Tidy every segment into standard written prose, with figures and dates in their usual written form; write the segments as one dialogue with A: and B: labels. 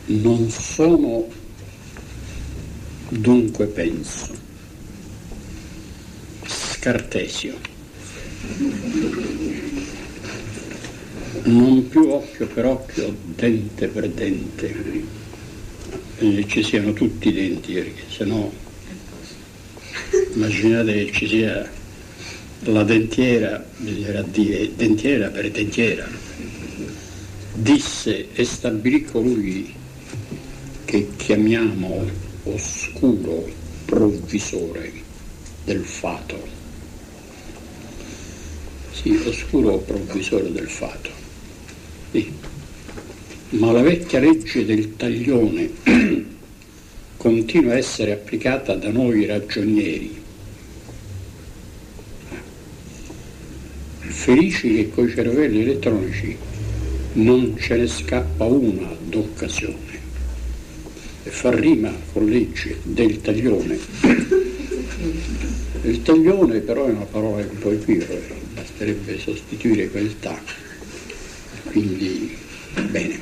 A: non sono, dunque penso. Cartesio. Non più occhio per occhio, dente per dente. Ci siano tutti i denti, perché sennò immaginate che ci sia la dentiera, bisognerà dire dentiera per dentiera. Disse e stabilì colui che chiamiamo oscuro provvisore del fato. Sì, oscuro provvisore del fato. Sì. Ma la vecchia legge del taglione continua a essere applicata da noi ragionieri. Felici che coi cervelli elettronici non ce ne scappa una d'occasione. E fa rima con legge del taglione. Il taglione però è una parola un po' equivoca, basterebbe sostituire quel ta. Quindi, bene.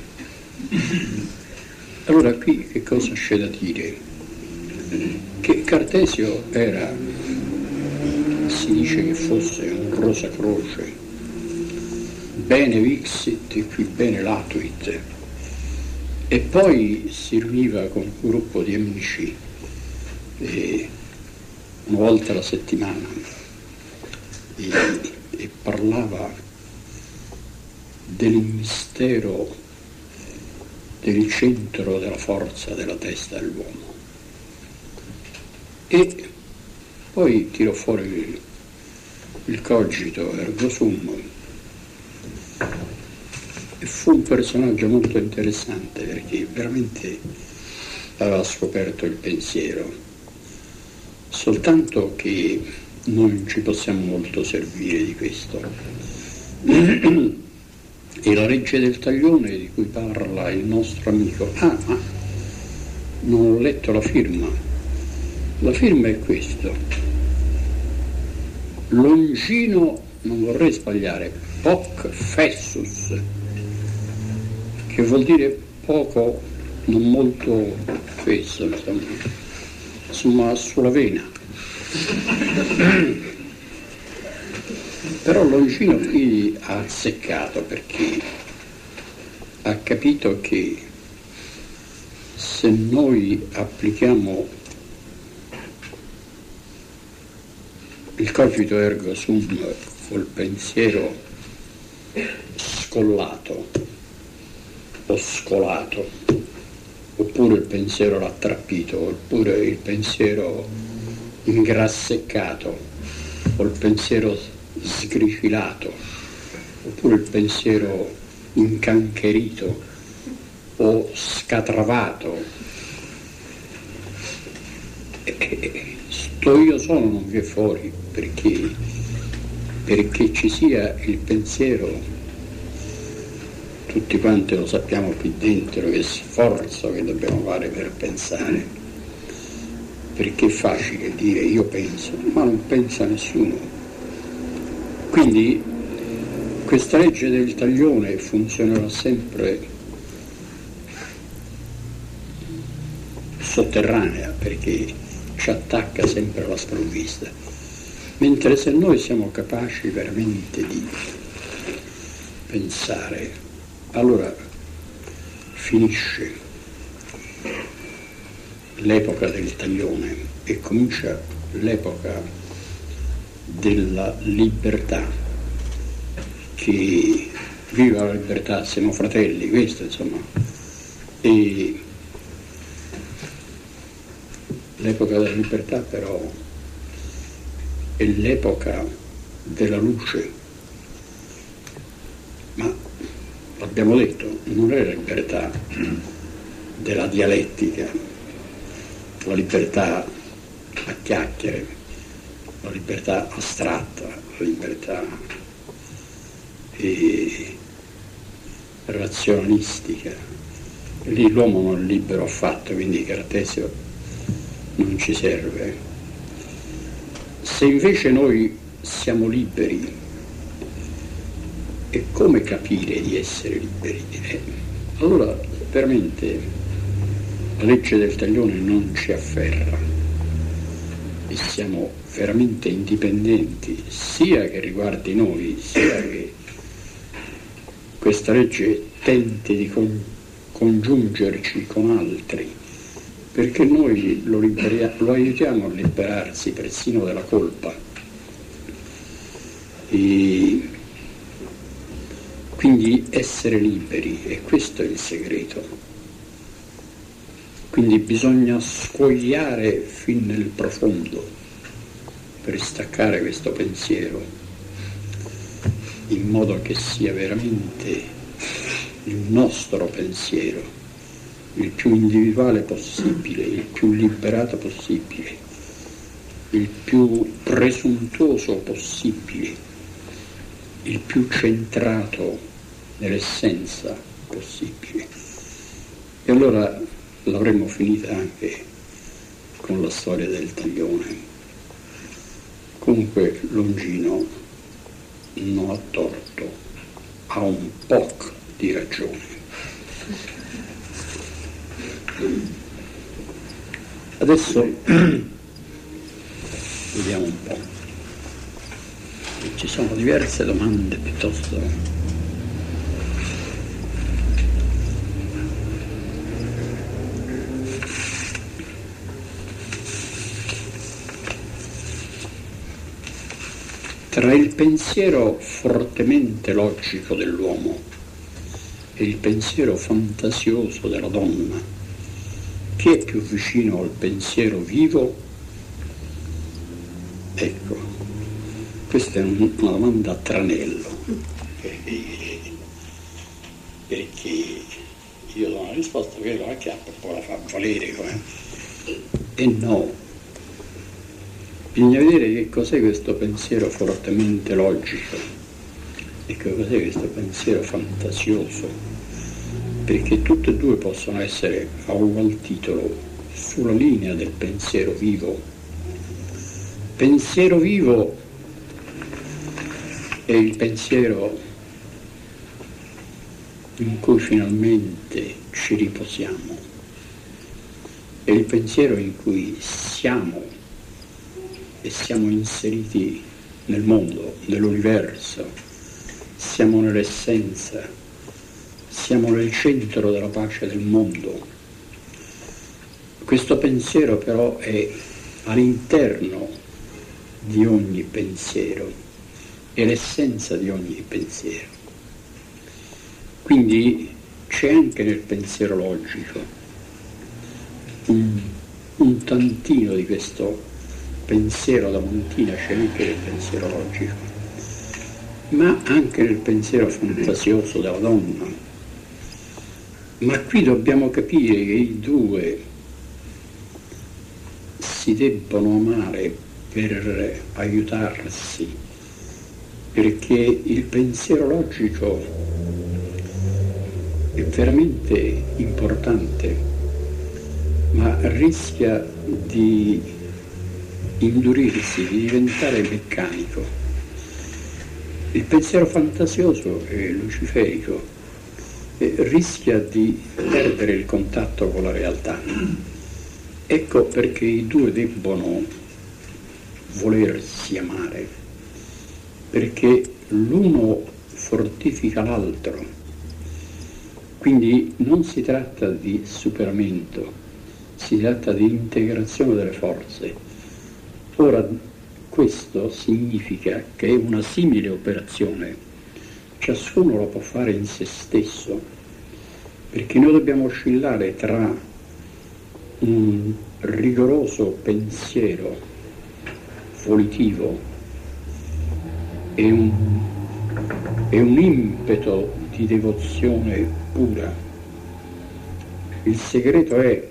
A: Allora qui che cosa c'è da dire? Che Cartesio era, si dice che fosse un rosacroce, bene vixit e qui bene latuit, e poi si riuniva con un gruppo di amici una volta alla settimana e parlava del mistero del centro della forza della testa dell'uomo. E poi tirò fuori il cogito ergo sum e fu un personaggio molto interessante perché veramente aveva scoperto il pensiero, soltanto che noi non ci possiamo molto servire di questo. E la legge del taglione di cui parla il nostro amico, ma non ho letto la firma. La firma è questo: Longino, non vorrei sbagliare, poc fessus, che vuol dire poco, non molto fesso, insomma sulla vena. Però Longino qui ha azzeccato, perché ha capito che se noi applichiamo il cogito ergo sum col pensiero scollato o scolato, oppure il pensiero rattrappito, oppure il pensiero ingrasseccato, o il pensiero sgricilato, oppure il pensiero incancherito o scatravato, sto io solo non vi è fuori, perché ci sia il pensiero, tutti quanti lo sappiamo qui dentro, che sforzo che dobbiamo fare per pensare, perché è facile dire io penso, ma non pensa nessuno. Quindi questa legge del taglione funzionerà sempre sotterranea, perché ci attacca sempre alla sprovvista, mentre se noi siamo capaci veramente di pensare, allora finisce l'epoca del taglione e comincia l'epoca della libertà. Che viva la libertà, siamo fratelli, questo insomma. E l'epoca della libertà però è l'epoca della luce, ma abbiamo detto, non è la libertà della dialettica, la libertà a chiacchiere, la libertà astratta, la libertà razionalistica. Lì l'uomo non è libero affatto, quindi Cartesio non ci serve. Se invece noi siamo liberi, e come capire di essere liberi? Allora veramente la legge del taglione non ci afferra e siamo veramente indipendenti, sia che riguardi noi, sia che questa legge tenti di congiungerci con altri, perché noi lo aiutiamo a liberarsi persino dalla colpa. E quindi essere liberi, e questo è il segreto. Quindi bisogna sfogliare fin nel profondo per staccare questo pensiero, in modo che sia veramente il nostro pensiero, il più individuale possibile, il più liberato possibile, il più presuntuoso possibile, il più centrato nell'essenza possibile. E allora l'avremmo finita anche con la storia del taglione. Comunque Longino non ha torto, ha un po' di ragione. Adesso vediamo un po'. Ci sono diverse domande piuttosto. Tra il pensiero fortemente logico dell'uomo e il pensiero fantasioso della donna, chi è più vicino al pensiero vivo? Ecco, questa è una domanda a tranello, perché io do una risposta che la chiappa e poi la fa valere, e no. Bisogna vedere che cos'è questo pensiero fortemente logico e che cos'è questo pensiero fantasioso, perché tutte e due possono essere a ugual titolo sulla linea del pensiero vivo. Pensiero vivo è il pensiero in cui finalmente ci riposiamo, è il pensiero in cui siamo e siamo inseriti nel mondo, nell'universo, siamo nell'essenza, siamo nel centro della pace del mondo. Questo pensiero però è all'interno di ogni pensiero, è l'essenza di ogni pensiero. Quindi c'è anche nel pensiero logico un tantino di questo pensiero da montina, c'è anche nel pensiero logico, ma anche nel pensiero fantasioso della donna. Ma qui dobbiamo capire che i due si debbono amare per aiutarsi, perché il pensiero logico è veramente importante, ma rischia di indurirsi, di diventare meccanico. Il pensiero fantasioso e luciferico rischia di perdere il contatto con la realtà. Ecco perché i due debbono volersi amare, perché l'uno fortifica l'altro. Quindi non si tratta di superamento, si tratta di integrazione delle forze. Ora, questo significa che una simile operazione ciascuno la può fare in se stesso, perché noi dobbiamo oscillare tra un rigoroso pensiero volitivo e un impeto di devozione pura. Il segreto è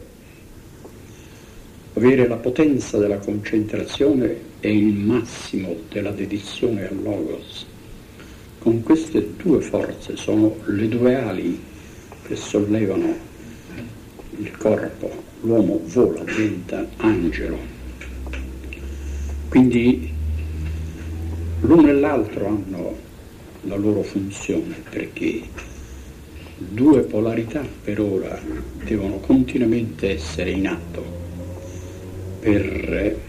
A: avere la potenza della concentrazione e il massimo della dedizione al Logos. Con queste due forze sono le due ali che sollevano il corpo, l'uomo vola, diventa angelo. Quindi l'uno e l'altro hanno la loro funzione, perché due polarità per ora devono continuamente essere in atto per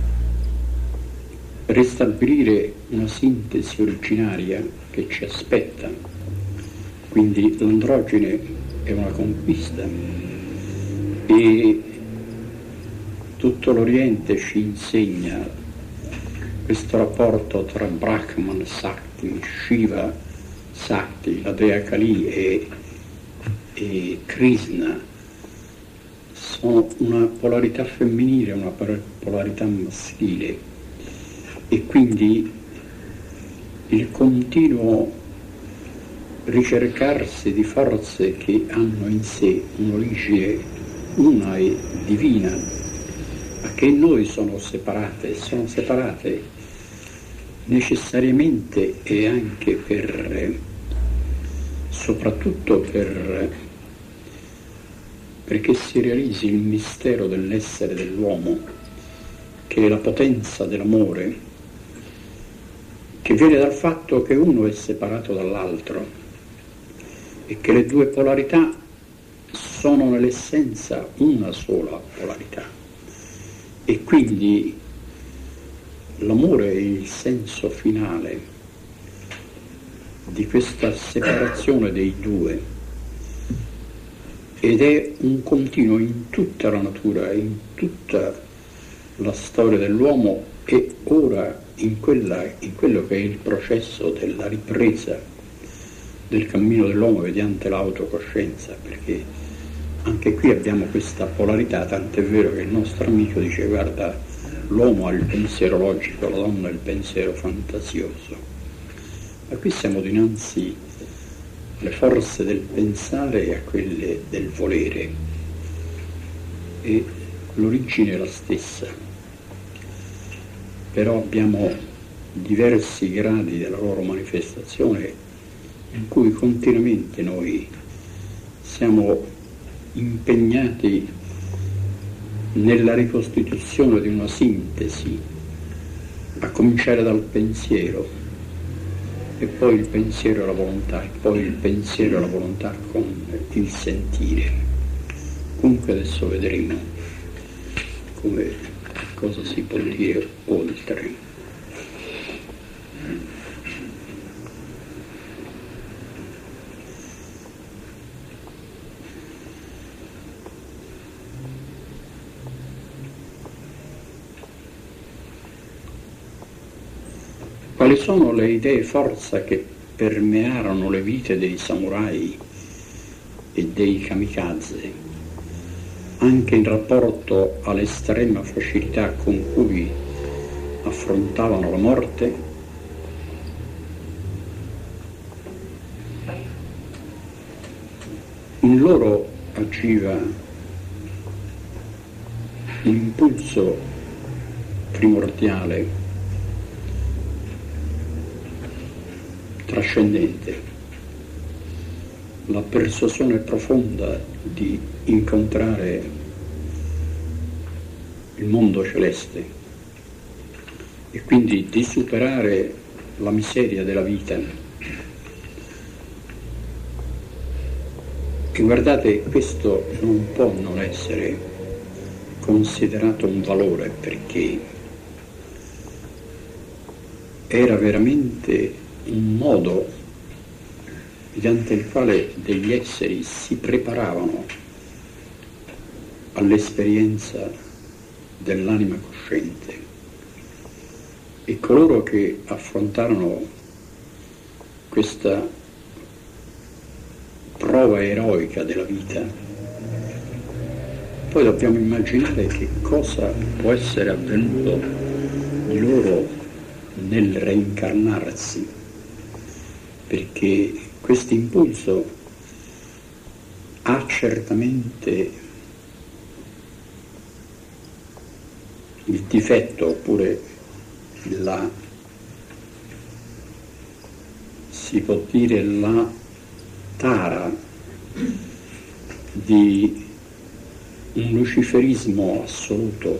A: ristabilire una sintesi originaria che ci aspetta. Quindi l'androgene è una conquista e tutto l'Oriente ci insegna questo rapporto tra Brahman, Sakti, Shiva, Sakti, la dea Kali e Krishna. Sono una polarità femminile, una polarità maschile, e quindi il continuo ricercarsi di forze che hanno in sé un'origine una e divina, ma che in noi sono separate necessariamente e anche soprattutto perché si realizzi il mistero dell'essere dell'uomo, che è la potenza dell'amore, che viene dal fatto che uno è separato dall'altro e che le due polarità sono nell'essenza una sola polarità. E quindi l'amore è il senso finale di questa separazione dei due, ed è un continuo in tutta la natura, in tutta la storia dell'uomo, e ora in quello che è il processo della ripresa del cammino dell'uomo mediante l'autocoscienza, perché anche qui abbiamo questa polarità, tant'è vero che il nostro amico dice: guarda, l'uomo ha il pensiero logico, la donna ha il pensiero fantasioso. Ma qui siamo dinanzi alle forze del pensare e a quelle del volere, e l'origine è la stessa. Però abbiamo diversi gradi della loro manifestazione in cui continuamente noi siamo impegnati nella ricostituzione di una sintesi, a cominciare dal pensiero, e poi il pensiero e la volontà, e poi il pensiero e la volontà con il sentire. Comunque adesso vedremo cosa si può dire oltre. Quali sono le idee forza che permearono le vite dei samurai e dei kamikaze, anche in rapporto all'estrema facilità con cui affrontavano la morte? In loro agiva l'impulso primordiale, trascendente, la persuasione profonda di incontrare il mondo celeste e quindi di superare la miseria della vita. E guardate, questo non può non essere considerato un valore, perché era veramente un modo mediante il quale degli esseri si preparavano all'esperienza dell'anima cosciente, e coloro che affrontarono questa prova eroica della vita, poi dobbiamo immaginare che cosa può essere avvenuto di loro nel reincarnarsi, perché questo impulso ha certamente il difetto, oppure si può dire la tara di un luciferismo assoluto,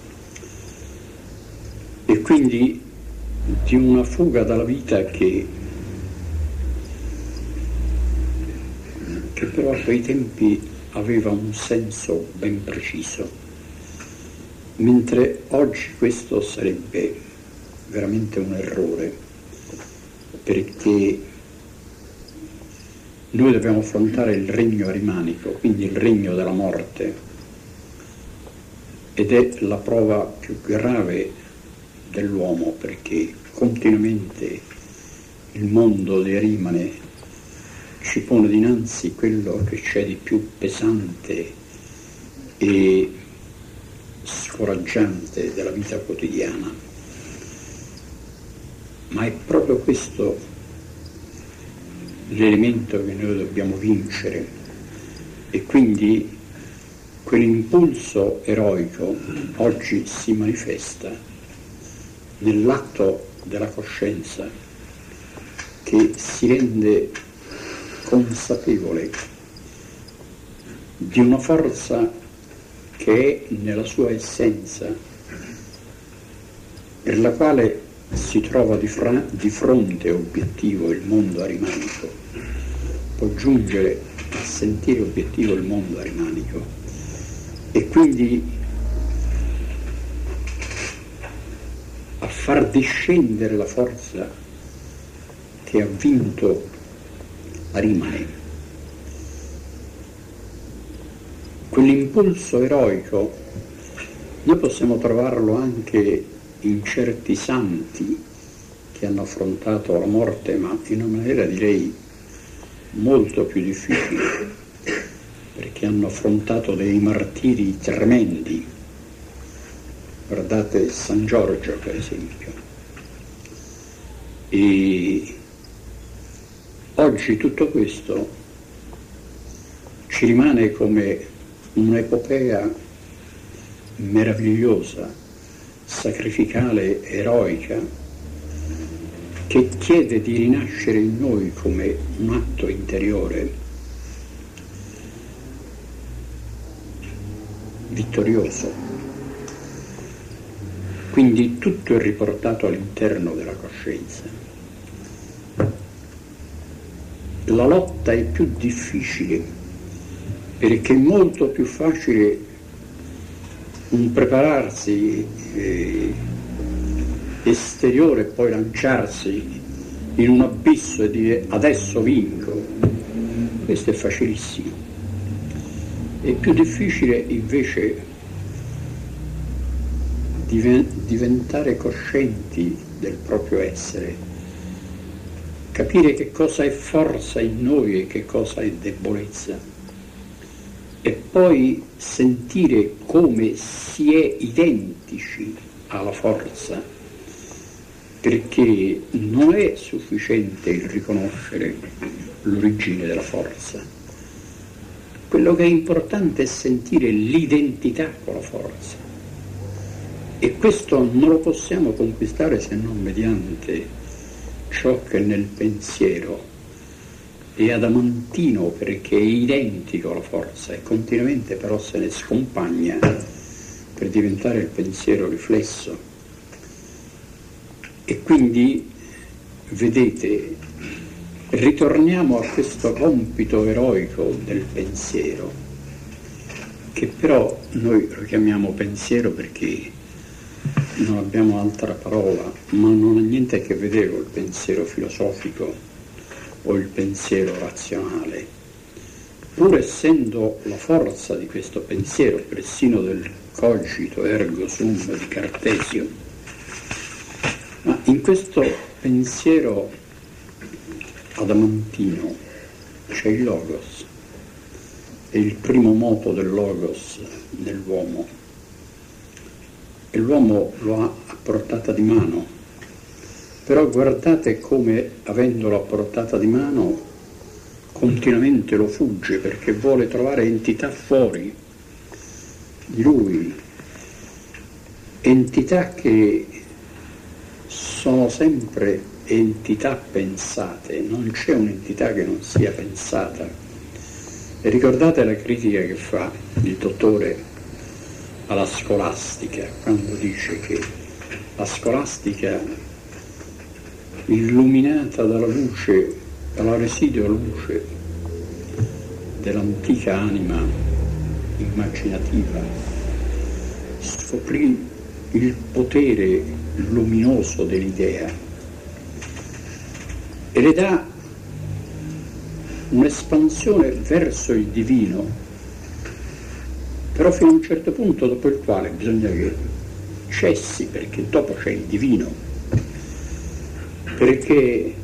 A: e quindi di una fuga dalla vita che però a quei tempi aveva un senso ben preciso, mentre oggi questo sarebbe veramente un errore, perché noi dobbiamo affrontare il regno arimanico, quindi il regno della morte, ed è la prova più grave dell'uomo, perché continuamente il mondo di Arimane ci pone dinanzi quello che c'è di più pesante e scoraggiante della vita quotidiana. Ma è proprio questo l'elemento che noi dobbiamo vincere, e quindi quell'impulso eroico oggi si manifesta nell'atto della coscienza che si rende consapevole di una forza che è nella sua essenza, per la quale si trova di fronte obiettivo il mondo arimanico, può giungere a sentire obiettivo il mondo arimanico, e quindi a far discendere la forza che ha vinto Arimane. Quell'impulso eroico noi possiamo trovarlo anche in certi santi che hanno affrontato la morte, ma in una maniera direi molto più difficile, perché hanno affrontato dei martiri tremendi. Guardate San Giorgio, per esempio. E oggi tutto questo ci rimane come un'epopea meravigliosa, sacrificale, eroica, che chiede di rinascere in noi come un atto interiore vittorioso. Quindi tutto è riportato all'interno della coscienza. La lotta è più difficile, perché è molto più facile un prepararsi esteriore e poi lanciarsi in un abisso e dire adesso vinco. Questo è facilissimo. È più difficile invece diventare coscienti del proprio essere, capire che cosa è forza in noi e che cosa è debolezza, e poi sentire come si è identici alla forza, perché non è sufficiente il riconoscere l'origine della forza. Quello che è importante è sentire l'identità con la forza, e questo non lo possiamo conquistare se non mediante ciò che nel pensiero è adamantino, perché è identico alla forza e continuamente però se ne scompagna per diventare il pensiero riflesso. E quindi, vedete, ritorniamo a questo compito eroico del pensiero, che però noi lo chiamiamo pensiero perché non abbiamo altra parola, ma non ha niente a che vedere col pensiero filosofico o il pensiero razionale, pur essendo la forza di questo pensiero, persino del cogito ergo sum di Cartesio. Ma in questo pensiero adamantino c'è il Logos, è il primo moto del Logos nell'uomo, e l'uomo lo ha a portata di mano, però guardate come, avendolo a portata di mano, continuamente lo fugge, perché vuole trovare entità fuori di lui, entità che sono sempre entità pensate, non c'è un'entità che non sia pensata. E ricordate la critica che fa il dottore alla scolastica, quando dice che la scolastica, illuminata dalla luce, dalla residua luce dell'antica anima immaginativa, scoprì il potere luminoso dell'idea e le dà un'espansione verso il divino, però fino a un certo punto dopo il quale bisogna che cessi, perché dopo c'è il divino, perché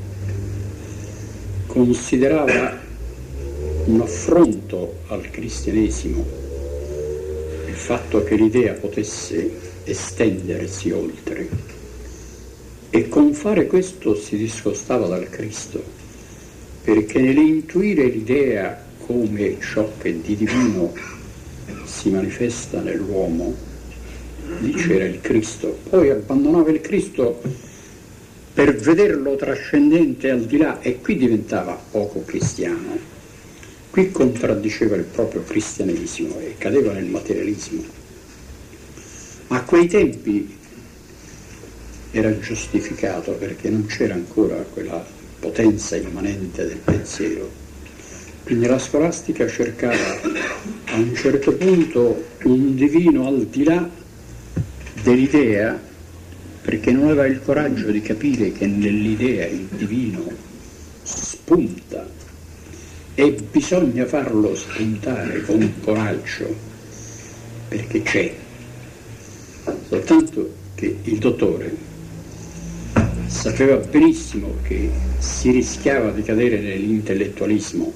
A: considerava un affronto al cristianesimo il fatto che l'idea potesse estendersi oltre, e con fare questo si discostava dal Cristo, perché nell'intuire l'idea come ciò che di divino si manifesta nell'uomo, lì c'era il Cristo. Poi abbandonava il Cristo per vederlo trascendente al di là, e qui diventava poco cristiano. Qui contraddiceva il proprio cristianesimo e cadeva nel materialismo. A quei tempi era giustificato, perché non c'era ancora quella potenza immanente del pensiero. Quindi la scolastica cercava a un certo punto un divino al di là dell'idea, perché non aveva il coraggio di capire che nell'idea il divino spunta, e bisogna farlo spuntare con coraggio, perché c'è. Soltanto che il dottore sapeva benissimo che si rischiava di cadere nell'intellettualismo,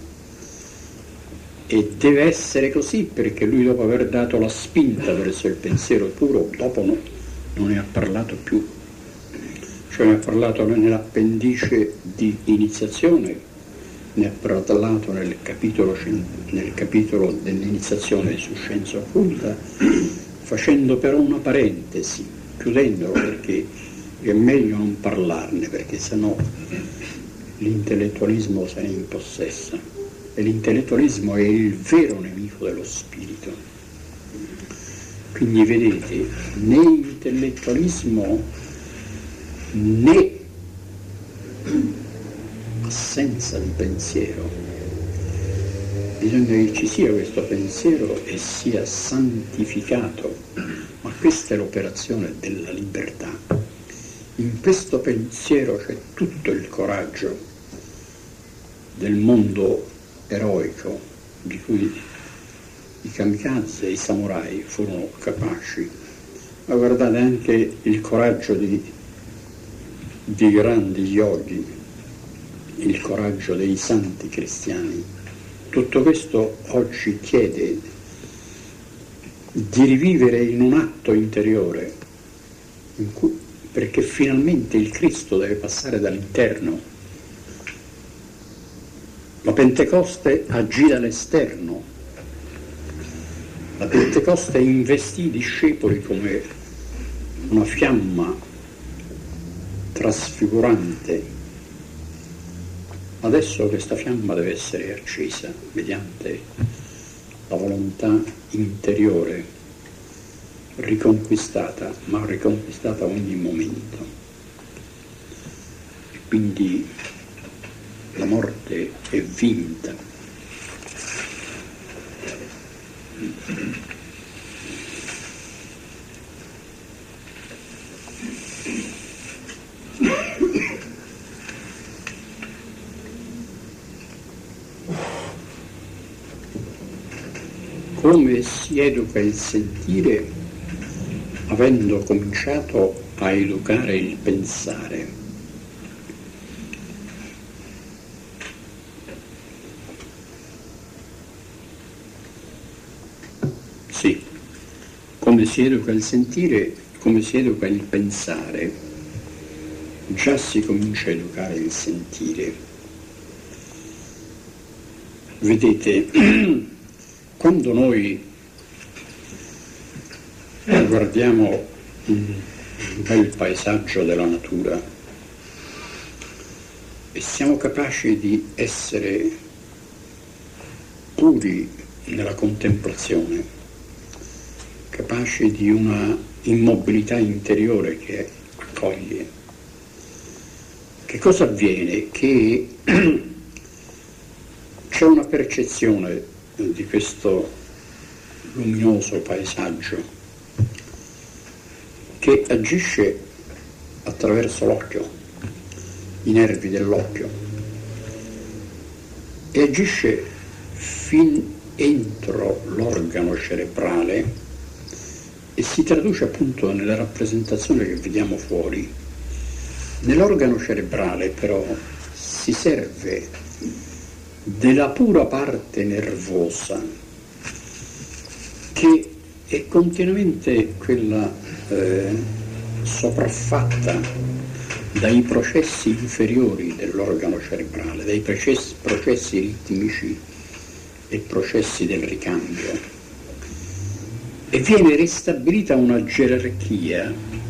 A: e deve essere così, perché lui, dopo aver dato la spinta verso il pensiero puro, dopo non ne ha parlato più. Cioè ne ha parlato nell'appendice di iniziazione, ne ha parlato nel capitolo dell'iniziazione su scienza occulta, facendo però una parentesi, chiudendolo, perché è meglio non parlarne, perché sennò l'intellettualismo se ne impossessa, e l'intellettualismo è il vero nemico dello spirito. Quindi vedete, né intellettualismo né assenza di pensiero. Bisogna che ci sia questo pensiero e sia santificato, ma questa è l'operazione della libertà. In questo pensiero c'è tutto il coraggio del mondo eroico di cui i kamikaze e i samurai furono capaci. Ma guardate anche il coraggio di grandi yogi, il coraggio dei santi cristiani. Tutto questo oggi chiede di rivivere in un atto interiore, perché finalmente il Cristo deve passare dall'interno. La Pentecoste agì dall'esterno. La Pentecoste investì i discepoli come una fiamma trasfigurante. Adesso questa fiamma deve essere accesa mediante la volontà interiore, riconquistata, ma riconquistata ogni momento. E quindi la morte è vinta. Come si educa il sentire avendo cominciato a educare il pensare? Sì, come si educa il sentire, come si educa il pensare, già si comincia a educare il sentire. Vedete, quando noi guardiamo un bel paesaggio della natura e siamo capaci di essere puri nella contemplazione, capaci di una immobilità interiore che accoglie, che cosa avviene? Che c'è una percezione di questo luminoso paesaggio che agisce attraverso l'occhio, i nervi dell'occhio, e agisce fin entro l'organo cerebrale e si traduce appunto nella rappresentazione che vediamo fuori. Nell'organo cerebrale però si serve della pura parte nervosa che è continuamente quella sopraffatta dai processi inferiori dell'organo cerebrale, dai processi ritmici e processi del ricambio, e viene ristabilita una gerarchia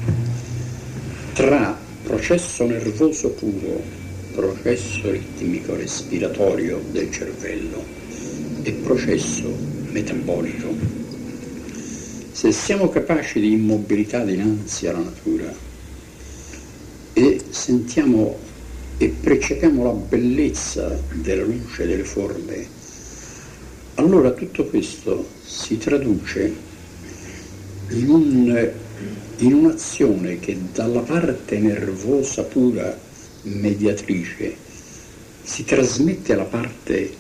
A: tra processo nervoso puro, processo ritmico respiratorio del cervello e processo metabolico. Se siamo capaci di immobilità dinanzi alla natura e sentiamo e percepiamo la bellezza della luce, delle forme, allora tutto questo si traduce in un'azione che dalla parte nervosa pura mediatrice si trasmette alla parte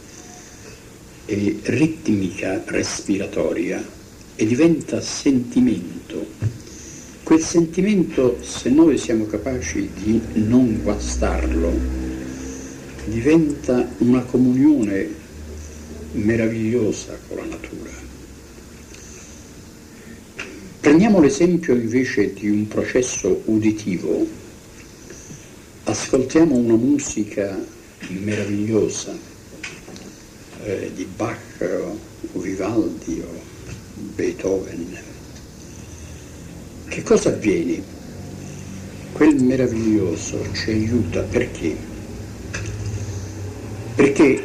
A: ritmica respiratoria e diventa sentimento. Quel sentimento, se noi siamo capaci di non guastarlo, diventa una comunione meravigliosa con la natura. Prendiamo l'esempio invece di un processo uditivo. Ascoltiamo una musica meravigliosa di Bach o Vivaldi o Beethoven. Che cosa avviene? Quel meraviglioso ci aiuta perché? Perché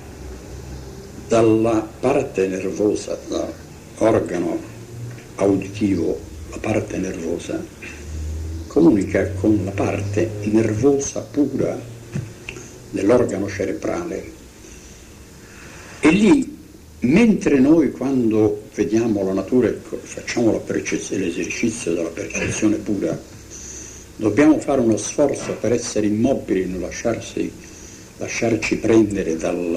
A: dalla parte nervosa, dall'organo auditivo, la parte nervosa comunica con la parte nervosa pura dell'organo cerebrale, e lì, mentre noi quando vediamo la natura e facciamo l'esercizio della percezione pura, dobbiamo fare uno sforzo per essere immobili, non lasciarci prendere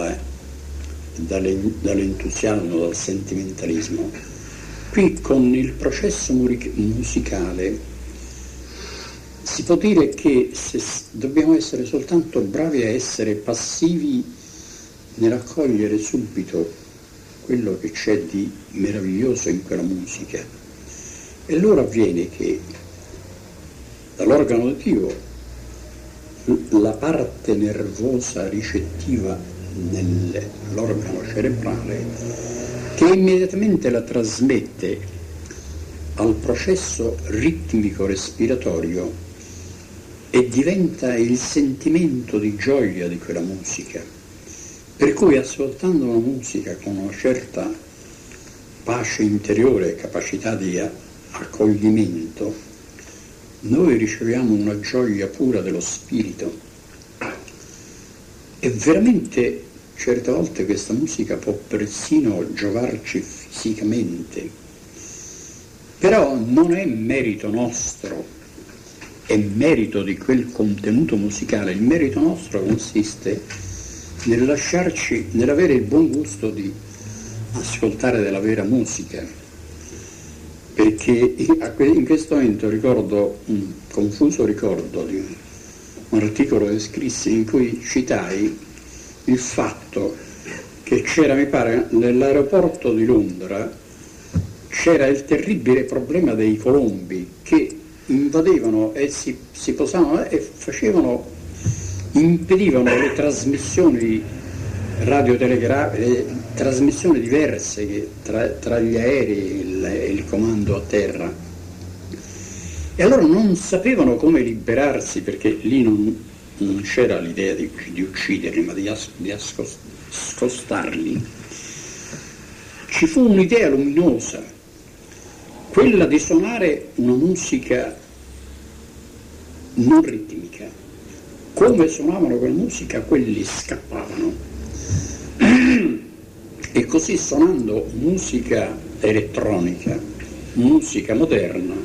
A: dall'entusiasmo, dal sentimentalismo. Qui con il processo musicale si può dire che dobbiamo essere soltanto bravi a essere passivi nell'accogliere subito quello che c'è di meraviglioso in quella musica. E allora avviene che dall'organo uditivo la parte nervosa ricettiva nell'organo cerebrale, che immediatamente la trasmette al processo ritmico respiratorio e diventa il sentimento di gioia di quella musica. Per cui ascoltando una musica con una certa pace interiore, capacità di accoglimento, noi riceviamo una gioia pura dello spirito. E veramente certe volte questa musica può persino giovarci fisicamente, però non è merito nostro, è merito di quel contenuto musicale. Il merito nostro consiste nell'avere il buon gusto di ascoltare della vera musica, perché in questo momento ricordo un confuso ricordo di un articolo che scrissi in cui citai il fatto che c'era, mi pare, nell'aeroporto di Londra c'era il terribile problema dei colombi che invadevano e si posavano e impedivano le trasmissioni radiotelegrafiche, le trasmissioni diverse tra gli aerei e il comando a terra. E allora non sapevano come liberarsi, perché lì non c'era l'idea di ucciderli, ma di scostarli. Ci fu un'idea luminosa, quella di suonare una musica non ritmica. Come suonavano quella musica, quelli scappavano. E così suonando musica elettronica, musica moderna,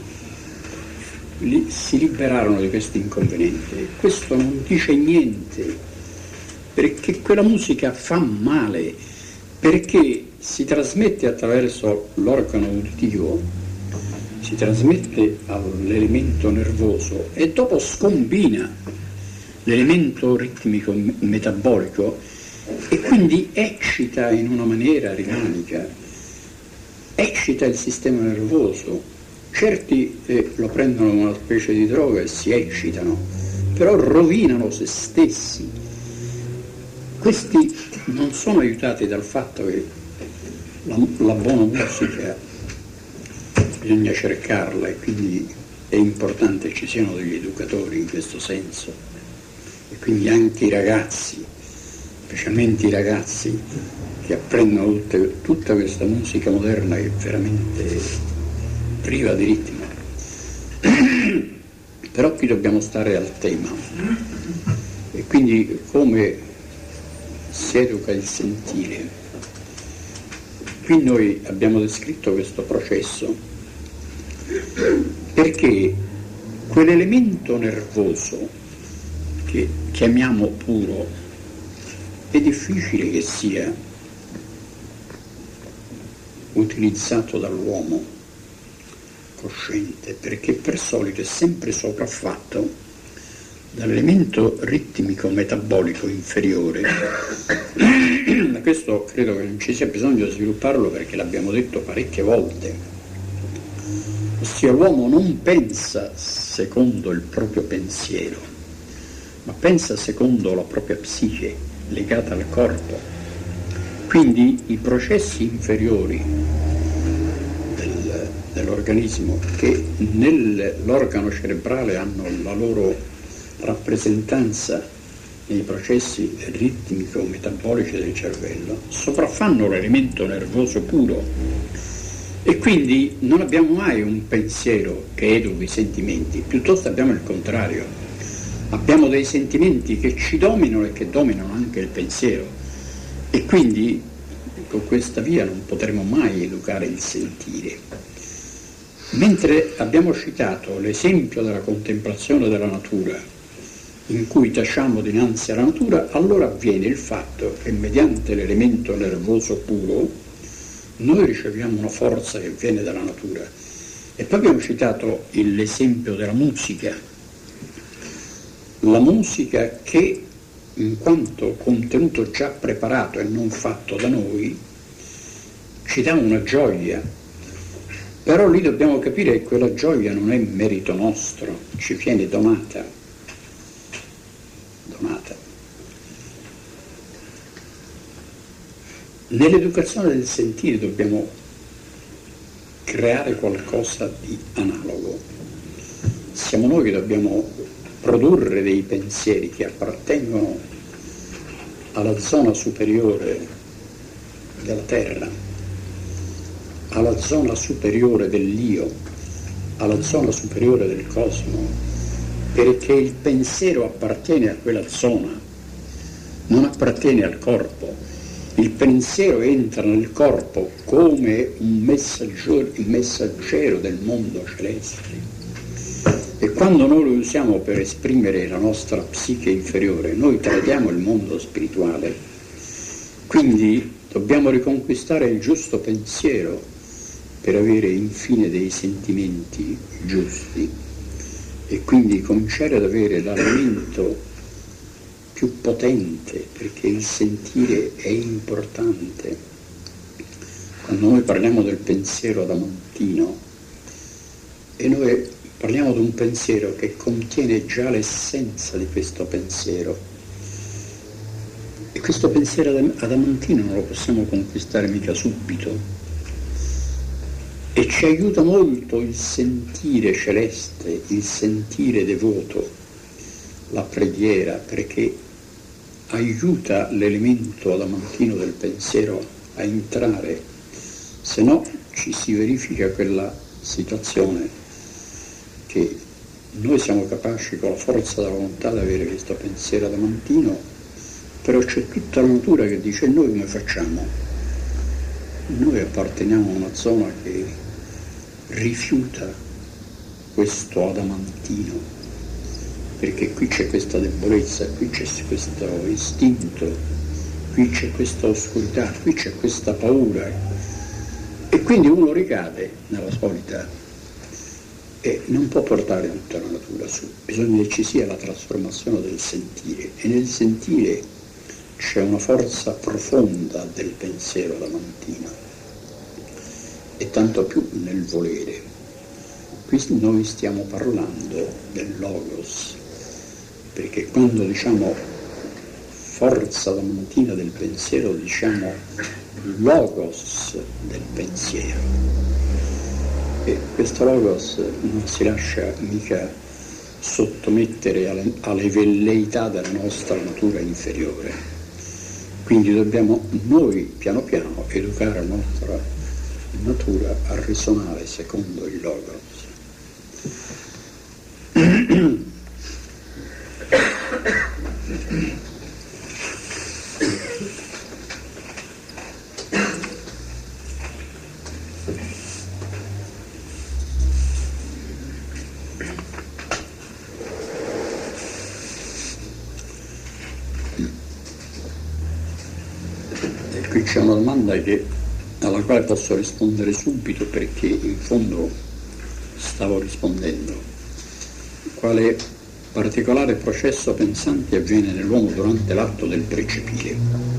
A: si liberarono di questi inconvenienti. Questo non dice niente, perché quella musica fa male, perché si trasmette attraverso l'organo uditivo, si trasmette all'elemento nervoso e dopo scombina l'elemento ritmico metabolico e quindi eccita in una maniera organica, eccita il sistema nervoso. Certi lo prendono come una specie di droga e si eccitano, però rovinano se stessi. Questi non sono aiutati dal fatto che la buona musica bisogna cercarla e quindi è importante che ci siano degli educatori in questo senso, e quindi anche i ragazzi, specialmente i ragazzi che apprendono tutta questa musica moderna che è veramente priva di ritmo. Però qui dobbiamo stare al tema, e quindi come si educa il sentire. Qui noi abbiamo descritto questo processo perché quell'elemento nervoso che chiamiamo puro è difficile che sia utilizzato dall'uomo cosciente, perché per solito è sempre sopraffatto dall'elemento ritmico metabolico inferiore. Questo credo che non ci sia bisogno di svilupparlo perché l'abbiamo detto parecchie volte. Ossia, l'uomo non pensa secondo il proprio pensiero, ma pensa secondo la propria psiche legata al corpo. Quindi i processi inferiori dell'organismo, che nell'organo cerebrale hanno la loro rappresentanza nei processi ritmico-metabolici del cervello, sopraffanno l'elemento nervoso puro, e quindi non abbiamo mai un pensiero che educa i sentimenti, piuttosto abbiamo il contrario, abbiamo dei sentimenti che ci dominano e che dominano anche il pensiero, e quindi con questa via non potremo mai educare il sentire. Mentre abbiamo citato l'esempio della contemplazione della natura, in cui tacciamo dinanzi alla natura, allora avviene il fatto che mediante l'elemento nervoso puro noi riceviamo una forza che viene dalla natura. E poi abbiamo citato l'esempio della musica. La musica che, in quanto contenuto già preparato e non fatto da noi, ci dà una gioia. Però lì dobbiamo capire che quella gioia non è merito nostro, ci viene donata. Nell'educazione del sentire dobbiamo creare qualcosa di analogo. Siamo noi che dobbiamo produrre dei pensieri che appartengono alla zona superiore della terra, alla zona superiore dell'io, alla zona superiore del cosmo, perché il pensiero appartiene a quella zona, non appartiene al corpo. Il pensiero entra nel corpo come un messaggero del mondo celeste, e quando noi lo usiamo per esprimere la nostra psiche inferiore, noi tradiamo il mondo spirituale. Quindi dobbiamo riconquistare il giusto pensiero per avere infine dei sentimenti giusti, e quindi cominciare ad avere l'elemento più potente, perché il sentire è importante. Quando noi parliamo del pensiero adamantino, e noi parliamo di un pensiero che contiene già l'essenza di questo pensiero, e questo pensiero adamantino non lo possiamo conquistare mica subito, e ci aiuta molto il sentire celeste, il sentire devoto, la preghiera, perché aiuta l'elemento adamantino del pensiero a entrare, se no ci si verifica quella situazione che noi siamo capaci con la forza della volontà di avere questo pensiero adamantino, però c'è tutta la natura che dice: noi come facciamo? noi apparteniamo a una zona che rifiuta questo adamantino, perché qui c'è questa debolezza, qui c'è questo istinto, qui c'è questa oscurità, qui c'è questa paura, e quindi uno ricade nella solita e non può portare tutta la natura su, bisogna che ci sia la trasformazione del sentire, e nel sentire c'è una forza profonda del pensiero adamantino, e tanto più nel volere. Qui noi stiamo parlando del logos, perché quando diciamo forza adamantina del pensiero diciamo logos del pensiero, e questo logos non si lascia mica sottomettere alle velleità della nostra natura inferiore, quindi dobbiamo noi piano piano educare la nostra natura a risuonare secondo il logos. E qui c'è una domanda alla quale posso rispondere subito, perché in fondo stavo rispondendo. Quale particolare processo pensante avviene nell'uomo durante l'atto del percepire?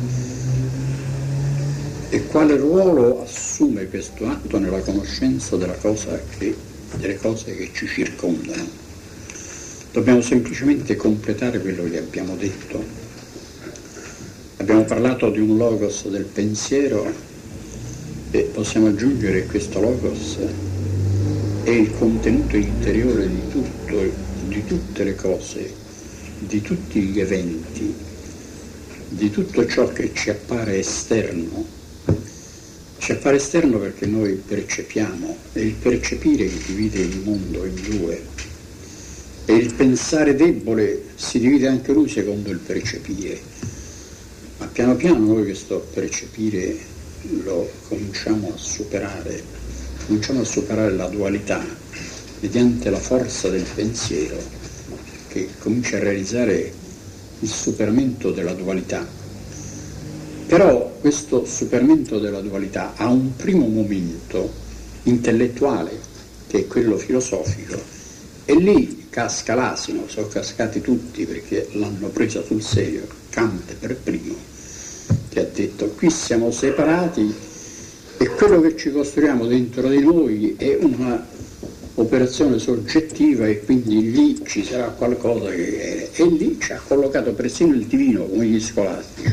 A: E quale ruolo assume questo atto nella conoscenza delle cose che ci circondano? Dobbiamo semplicemente completare quello che abbiamo detto. Abbiamo parlato di un logos del pensiero e possiamo aggiungere che questo logos è il contenuto interiore di tutte le cose, di tutti gli eventi, di tutto ciò che ci appare esterno. Ci appare esterno perché noi percepiamo, e il percepire divide il mondo in due, e il pensare debole si divide anche lui secondo il percepire, ma piano piano noi questo percepire lo cominciamo a superare la dualità mediante la forza del pensiero, che comincia a realizzare il superamento della dualità. Però questo superamento della dualità ha un primo momento intellettuale, che è quello filosofico, e lì casca l'asino, sono cascati tutti perché l'hanno presa sul serio, Kant per primo, che ha detto qui siamo separati e quello che ci costruiamo dentro di noi è una operazione soggettiva, e quindi lì ci sarà qualcosa che è, e lì ci ha collocato persino il divino come gli scolastici.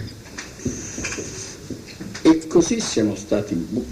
A: E così siamo stati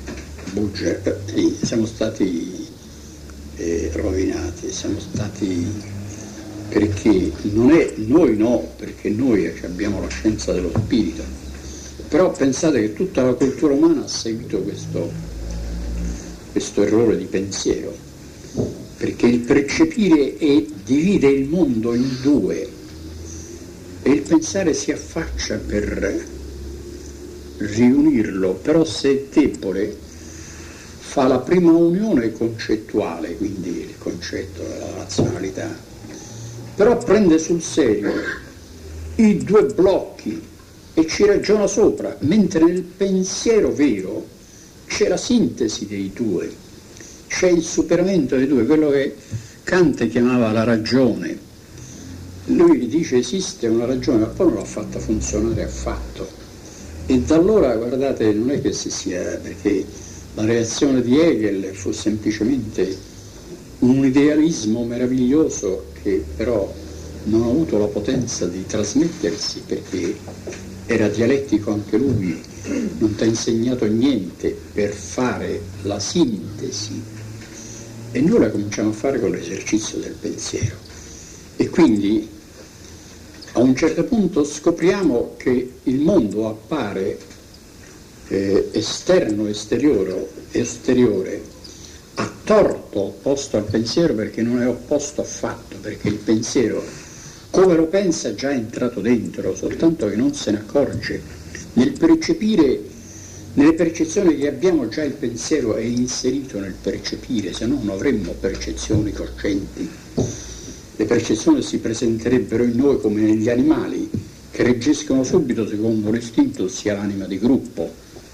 A: rovinati, siamo stati, perché non è noi, no, perché noi abbiamo la scienza dello spirito, però pensate che tutta la cultura umana ha seguito questo errore di pensiero, perché il percepire divide il mondo in due e il pensare si affaccia per riunirlo, però se è debole fa la prima unione concettuale, quindi il concetto della razionalità, però prende sul serio i due blocchi e ci ragiona sopra, mentre nel pensiero vero c'è la sintesi dei due, c'è il superamento dei due, quello che Kant chiamava la ragione. Lui dice esiste una ragione, ma poi non l'ha fatta funzionare affatto. E da allora, guardate, non è che si sia, perché la reazione di Hegel fu semplicemente un idealismo meraviglioso che però non ha avuto la potenza di trasmettersi, perché era dialettico anche lui, non ti ha insegnato niente per fare la sintesi, e noi la cominciamo a fare con l'esercizio del pensiero. E quindi a un certo punto scopriamo che il mondo appare esterno, esteriore, a torto opposto al pensiero, perché non è opposto affatto, perché il pensiero, come lo pensa, è già entrato dentro, soltanto che non se ne accorge. Nel percepire Nelle percezioni che abbiamo già il pensiero è inserito nel percepire, se no non avremmo percezioni coscienti. Le percezioni si presenterebbero in noi come negli animali, che reggescono subito secondo l'istinto, sia l'anima di gruppo.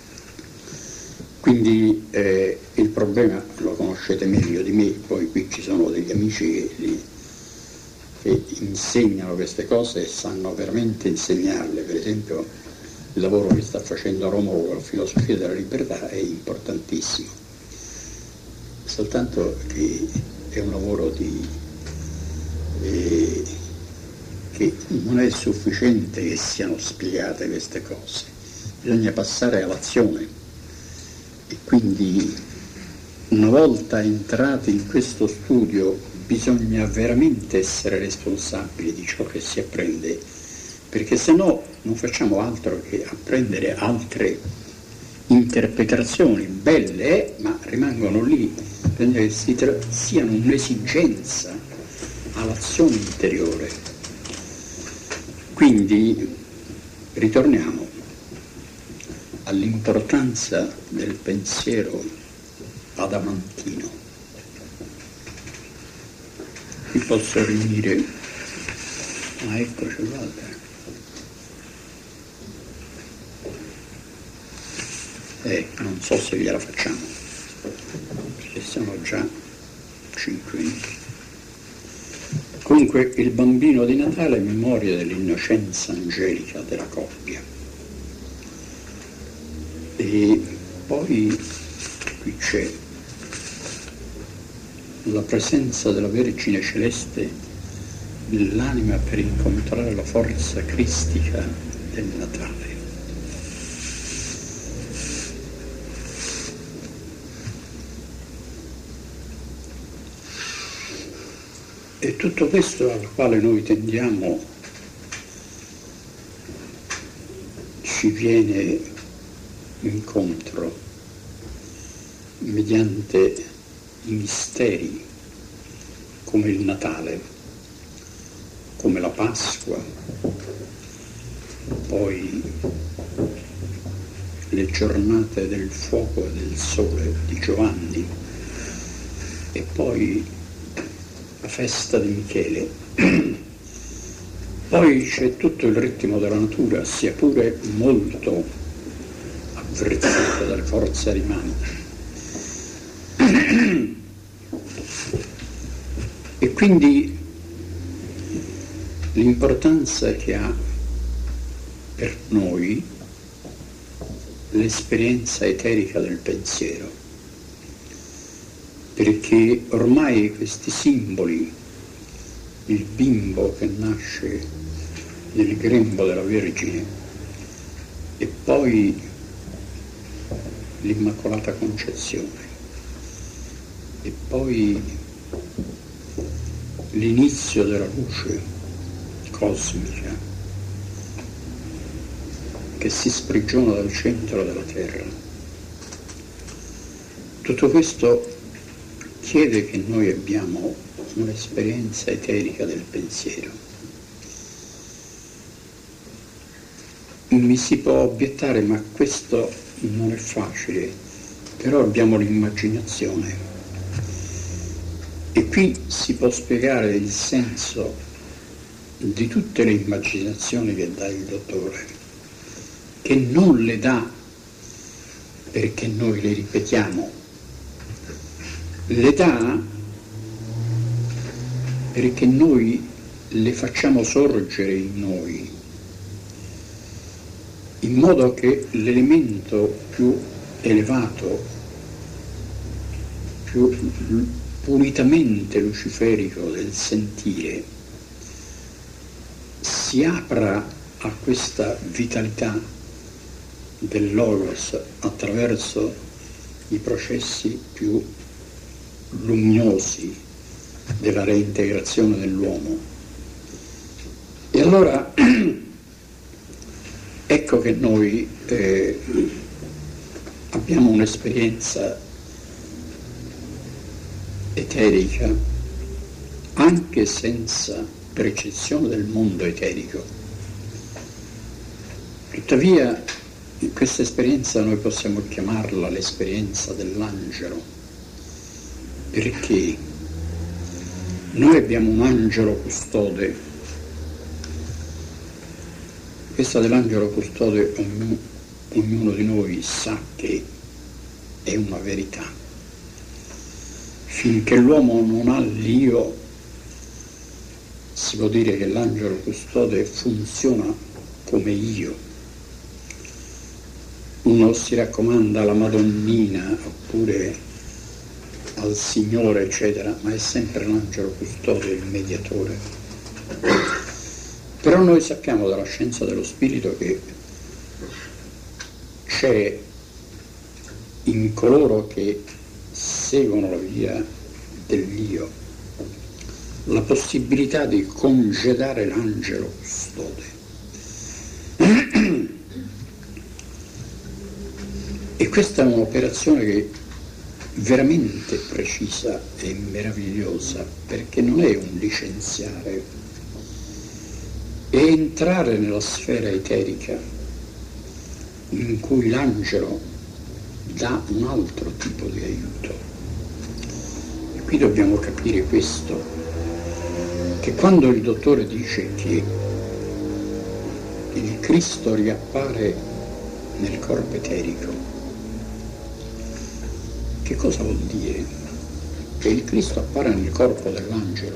A: Quindi il problema lo conoscete meglio di me, poi qui ci sono degli amici che insegnano queste cose e sanno veramente insegnarle. Per esempio il lavoro che sta facendo Romolo con la filosofia della libertà è importantissimo, soltanto che è un lavoro che non è sufficiente che siano spiegate queste cose, bisogna passare all'azione, e quindi una volta entrati in questo studio bisogna veramente essere responsabili di ciò che si apprende, perché se no non facciamo altro che apprendere altre interpretazioni belle, ma rimangono lì, bisogna che siano un'esigenza all'azione interiore. Quindi ritorniamo all'importanza del pensiero adamantino. Qui posso riunire, eccoci, guarda. Non so se gliela facciamo, perché siamo già 5 minuti. Comunque il bambino di Natale è memoria dell'innocenza angelica della coppia. E poi qui c'è la presenza della Vergine Celeste nell'anima per incontrare la forza cristica del Natale. E tutto questo al quale noi tendiamo ci viene incontro mediante i misteri come il Natale, come la Pasqua, poi le giornate del fuoco e del sole di Giovanni, e poi la festa di Michele. Poi c'è tutto il ritmo della natura, sia pure molto avvertito dalle forze animali. E quindi l'importanza che ha per noi l'esperienza eterica del pensiero, perché ormai questi simboli, il bimbo che nasce nel grembo della Vergine e poi l'Immacolata Concezione e poi l'inizio della luce cosmica che si sprigiona dal centro della terra, tutto questo chiede che noi abbiamo un'esperienza eterica del pensiero. Mi si può obiettare, ma questo non è facile, però abbiamo l'immaginazione. E qui si può spiegare il senso di tutte le immaginazioni che dà il dottore, che non le dà perché noi le ripetiamo, le dà perché noi le facciamo sorgere in noi, in modo che l'elemento più elevato, più pulitamente luciferico del sentire si apra a questa vitalità del Logos attraverso i processi più luminosi della reintegrazione dell'uomo. E allora ecco che noi abbiamo un'esperienza eterica anche senza percezione del mondo eterico. Tuttavia In questa esperienza noi possiamo chiamarla l'esperienza dell'angelo, perché noi abbiamo un angelo custode. Questa dell'angelo custode ognuno di noi sa che è una verità. Finché l'uomo non ha l'io, si può dire che l'angelo custode funziona come io. Uno si raccomanda alla Madonnina oppure al Signore, eccetera, ma è sempre l'angelo custode, il mediatore. Però noi sappiamo dalla scienza dello spirito che c'è in coloro che seguono la via dell'io la possibilità di congedare l'angelo custode. E questa è un'operazione che è veramente precisa e meravigliosa, perché non è un licenziare, è entrare nella sfera eterica in cui l'angelo dà un altro tipo di aiuto. E qui dobbiamo capire questo, che quando il dottore dice che il Cristo riappare nel corpo eterico, che cosa vuol dire? Che il Cristo appare nel corpo dell'angelo.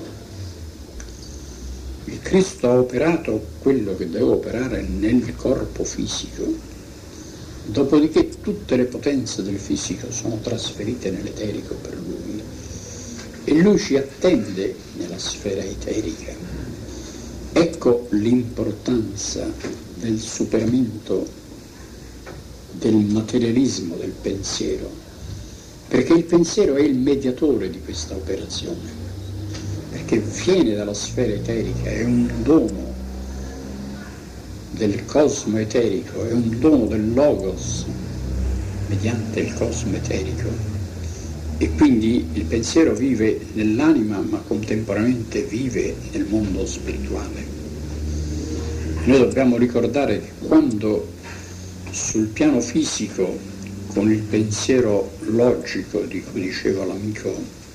A: Il Cristo ha operato quello che deve operare nel corpo fisico, dopodiché tutte le potenze del fisico sono trasferite nell'eterico per lui e lui ci attende nella sfera eterica. Ecco l'importanza del superamento del materialismo del pensiero, perché il pensiero è il mediatore di questa operazione, perché viene dalla sfera eterica, è un dono del cosmo eterico, è un dono del Logos mediante il cosmo eterico, e quindi il pensiero vive nell'anima ma contemporaneamente vive nel mondo spirituale. Noi dobbiamo ricordare che quando sul piano fisico, con il pensiero logico di cui diceva l'amico,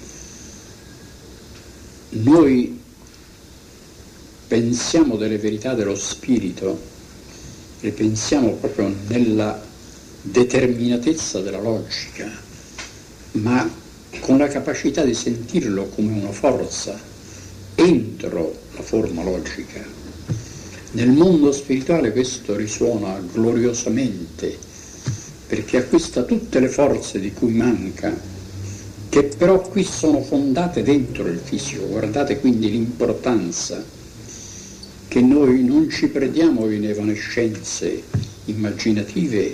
A: noi pensiamo delle verità dello spirito e pensiamo proprio nella determinatezza della logica, ma con la capacità di sentirlo come una forza entro la forma logica. Nel mondo spirituale questo risuona gloriosamente, perché acquista tutte le forze di cui manca, che però qui sono fondate dentro il fisico. Guardate quindi l'importanza che noi non ci perdiamo in evanescenze immaginative,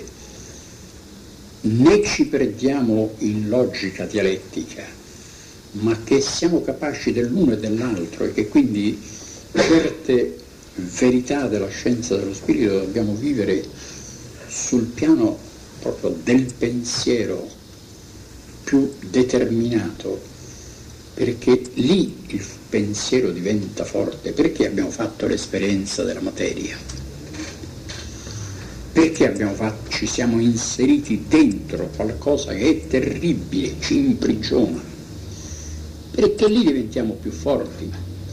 A: né ci perdiamo in logica dialettica, ma che siamo capaci dell'uno e dell'altro, e che quindi certe verità della scienza dello spirito dobbiamo vivere sul piano proprio del pensiero più determinato, perché lì il pensiero diventa forte. Perché abbiamo fatto l'esperienza della materia? Perché ci siamo inseriti dentro qualcosa che è terribile, ci imprigiona? Perché lì diventiamo più forti.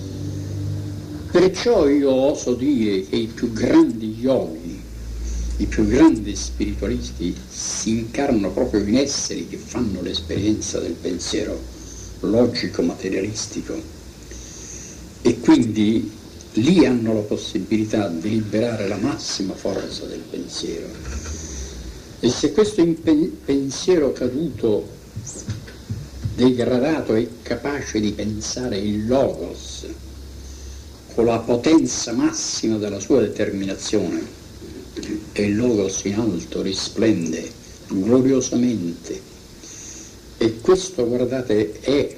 A: Perciò io oso dire che i più grandi yogi, i più grandi spiritualisti si incarnano proprio in esseri che fanno l'esperienza del pensiero logico materialistico, e quindi lì hanno la possibilità di liberare la massima forza del pensiero. E se questo pensiero caduto, degradato, è capace di pensare il Logos con la potenza massima della sua determinazione, e il Logos in alto risplende gloriosamente, e questo, guardate, è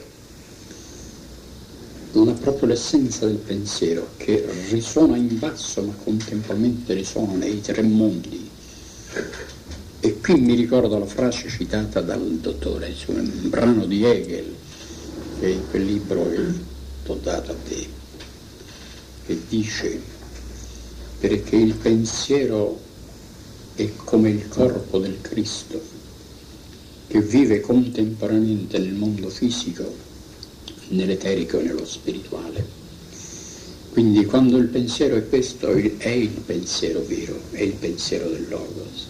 A: proprio l'essenza del pensiero, che risuona in basso ma contemporaneamente risuona nei tre mondi. E qui mi ricordo la frase citata dal dottore su un brano di Hegel, che è in quel libro che ti ho dato a te, che dice: perché il pensiero è come il corpo del Cristo che vive contemporaneamente nel mondo fisico, nell'eterico e nello spirituale. Quindi quando il pensiero è questo, è il pensiero vero, è il pensiero del Logos.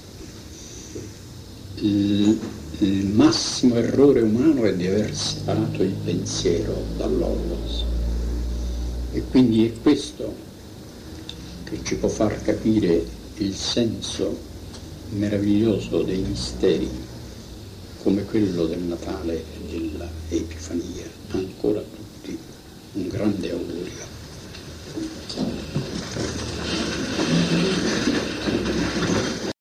A: Il massimo errore umano è di aver separato il pensiero dal Logos. E quindi è questo che ci può far capire il senso meraviglioso dei misteri, come quello del Natale e dell'Epifania. Ancora tutti un grande augurio.